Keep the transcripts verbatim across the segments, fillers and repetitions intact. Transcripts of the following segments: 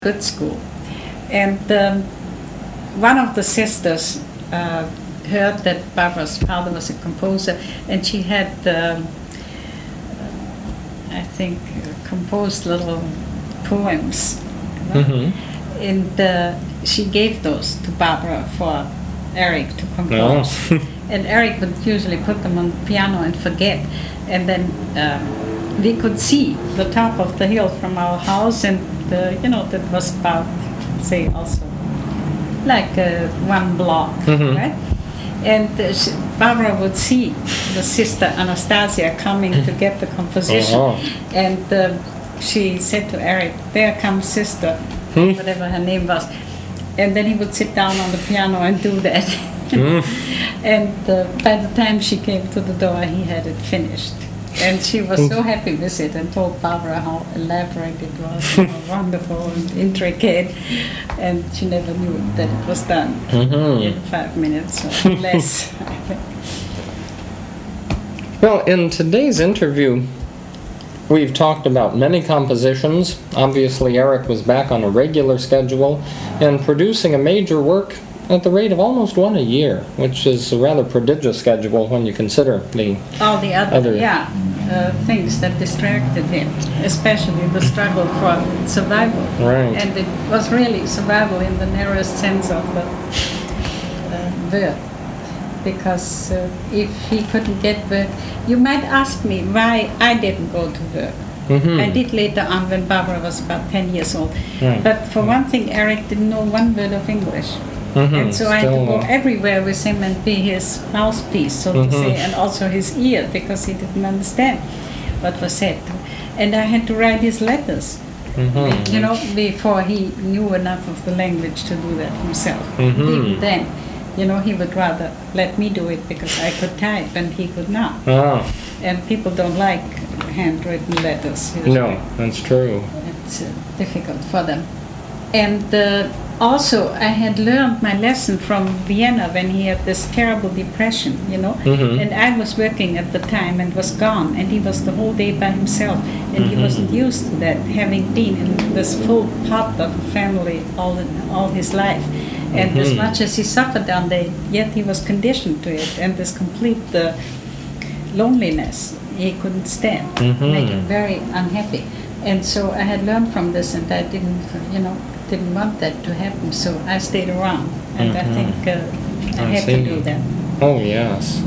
good school. And um, one of the sisters uh, heard that Barbara's father was a composer, and she had, um, I think, composed little poems. You know? Mm-hmm. And uh, she gave those to Barbara for Eric to compose. Oh. And Eric would usually put them on the piano and forget. And then um, we could see the top of the hill from our house, and the, you know, that was about, say, also like uh, one block, mm-hmm. right? And uh, she, Barbara would see the sister Anastasia coming to get the composition, uh-huh. and uh, she said to Eric, "There comes sister," hmm. whatever her name was, and then he would sit down on the piano and do that. Mm. And uh, by the time she came to the door, he had it finished. And she was so happy with it and told Barbara how elaborate it was, how wonderful and intricate. And she never knew that it was done mm-hmm. in five minutes or less, I think. Well, in today's interview, we've talked about many compositions. Obviously, Eric was back on a regular schedule and producing a major work at the rate of almost one a year, which is a rather prodigious schedule when you consider the all the other, other yeah uh, things that distracted him, especially the struggle for survival. Right. And it was really survival in the narrowest sense of the uh, word, because uh, if he couldn't get work, you might ask me why I didn't go to work. Mm-hmm. I did later on when Barbara was about ten years old. Right. But for one thing, Eric didn't know one word of English. Mm-hmm. And so Still I had to go uh, everywhere with him and be his mouthpiece, so mm-hmm. to say, and also his ear, because he didn't understand what was said. And I had to write his letters, mm-hmm. you know, before he knew enough of the language to do that himself. Mm-hmm. Even then, you know, he would rather let me do it because I could type and he could not. Oh. And people don't like handwritten letters. Usually. No, that's true. It's uh, difficult for them. And uh, also, I had learned my lesson from Vienna when he had this terrible depression, you know. Mm-hmm. And I was working at the time and was gone, and he was the whole day by himself, and mm-hmm. he wasn't used to that, having been in this full pot of a family all in, all his life. And mm-hmm. as much as he suffered down there, yet he was conditioned to it, and this complete uh, loneliness he couldn't stand, mm-hmm. made him very unhappy. And so I had learned from this, and I didn't, you know, didn't want that to happen, so I stayed around, and mm-hmm. I think uh, I, I had see. to do that. Oh, yes.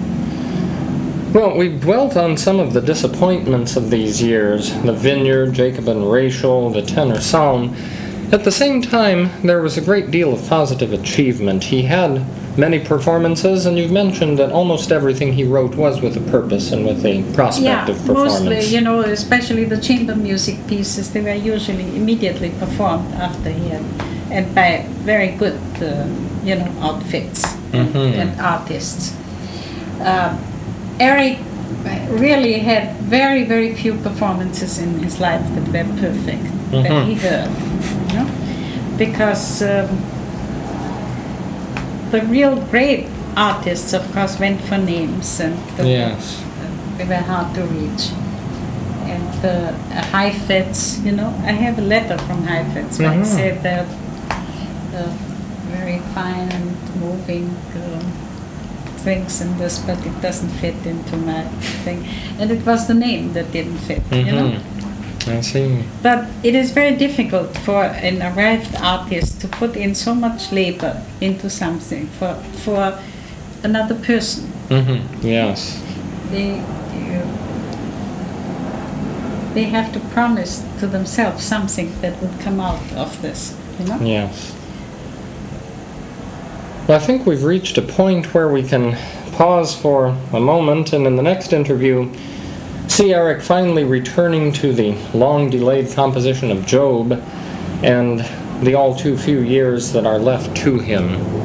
Well, we've dwelt on some of the disappointments of these years, the Vineyard, Jacob and Rachel, the tenor psalm. At the same time, there was a great deal of positive achievement. He had many performances, and you've mentioned that almost everything he wrote was with a purpose and with a prospect yeah, of performance. Mostly, you know, especially the chamber music pieces, they were usually immediately performed after he had, and by very good, uh, you know, outfits mm-hmm. and, and artists. Uh, Eric really had very, very few performances in his life that were perfect, mm-hmm. that he heard, you know, because um, the real great artists, of course, went for names, and the, yes. uh, they were hard to reach. And the uh, Heifetz, you know, I have a letter from Heifetz where mm-hmm. he said that uh, very fine and moving uh, things in this, but it doesn't fit into my thing. And it was the name that didn't fit, mm-hmm. you know. I see. But it is very difficult for an arrived artist to put in so much labor into something for for another person. Mm-hmm. Yes. They uh, they have to promise to themselves something that would come out of this, you know? Yes. Well, I think we've reached a point where we can pause for a moment, and in the next interview, see Eric finally returning to the long-delayed composition of Job and the all too few years that are left to him.